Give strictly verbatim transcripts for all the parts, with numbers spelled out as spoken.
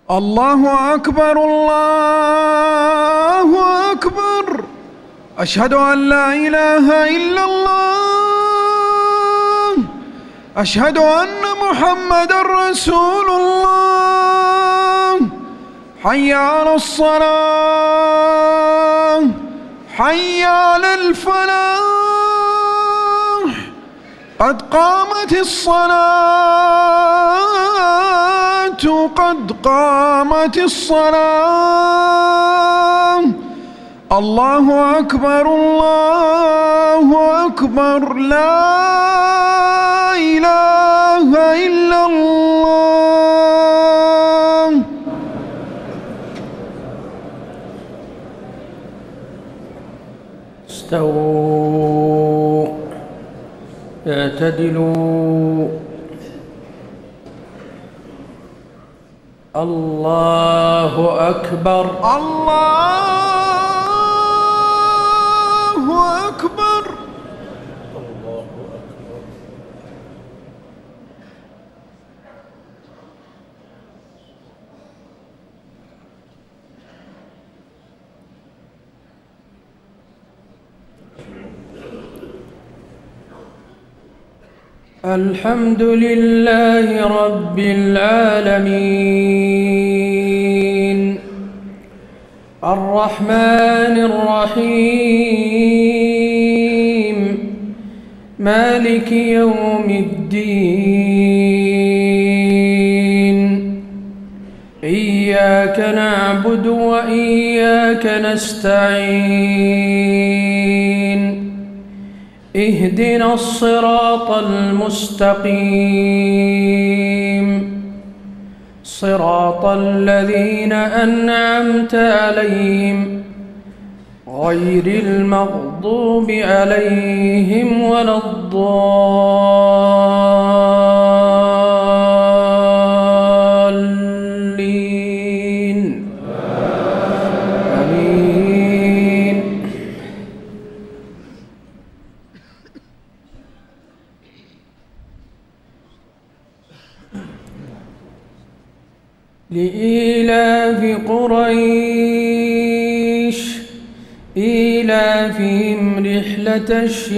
الله أكبر الله أكبر. أشهد أن لا إله إلا الله. أشهد أن محمدًا رسول الله. حي على الصلاة حي على الفلاح. قد قامت الصلاة قد قامت الصلاة. الله أكبر الله أكبر. لا إله إلا الله. استووا اعتدلوا. الله أكبر الله أكبر. الحمد لله رب العالمين الرحمن الرحيم مالك يوم الدين. إياك نعبد وإياك نستعين. اهدنا الصراط المستقيم صراط الذين أنعمت عليهم غير المغضوب عليهم ولا الضالين. آمين. لإيلاف قريش إيلافهم رحلة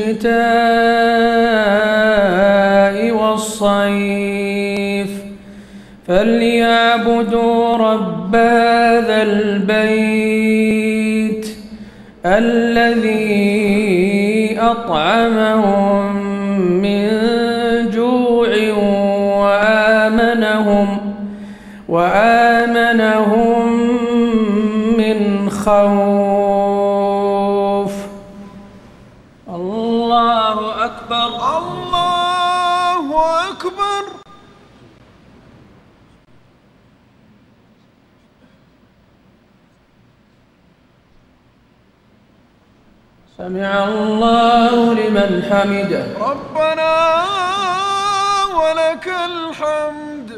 الشتاء والصيف فليعبدوا رب هذا البيت الذي أطعمهم من جوع وآمنهم وآمنهم من خوف. الله أكبر الله أكبر. سمع الله لمن حمده. ربنا ولك الحمد.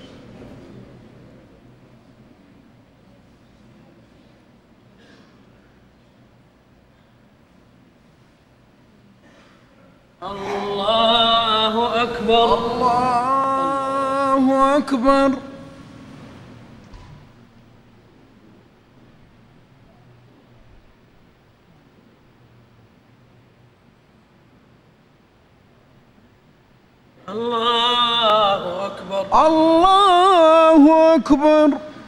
الله أكبر الله أكبر. الله أكبر الله أكبر.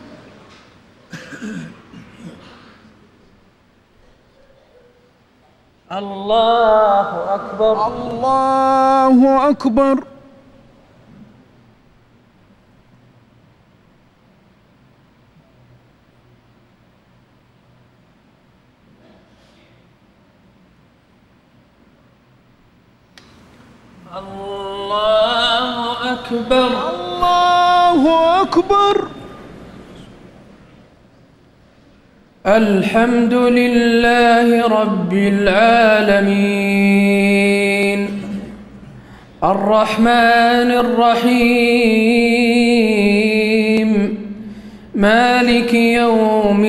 الله أكبر الله أكبر. الله أكبر الله أكبر. الحمد لله رب العالمين الرحمن الرحيم مالك يوم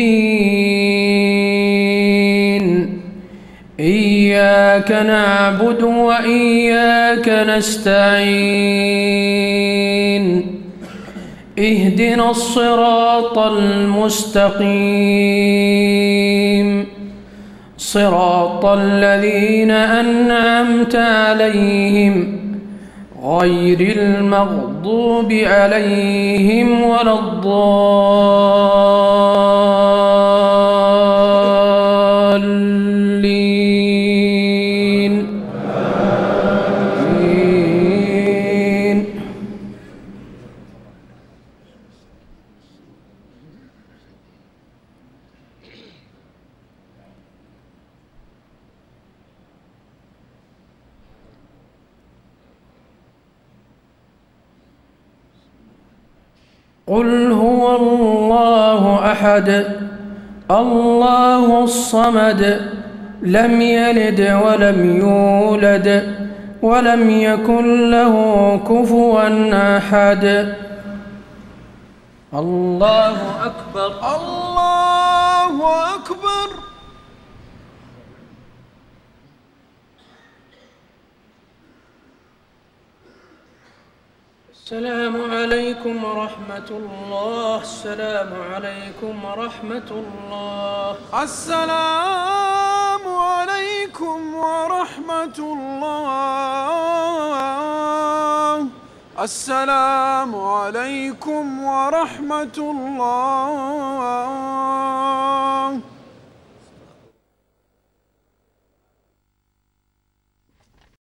الدين. إياك نعبد وإياك نستعين. اهدنا الصراط المستقيم صراط الذين أنعمت عليهم غير المغضوب عليهم ولا الضالين آمين. قل هو الله أحد الله الصمد لم يلد ولم يولد ولم يكن له كفوا أحد. الله أكبر. الله أكبر. السلام عليكم ورحمة الله. السلام عليكم ورحمة الله. السلام عليكم ورحمة الله. السلام عليكم ورحمة الله.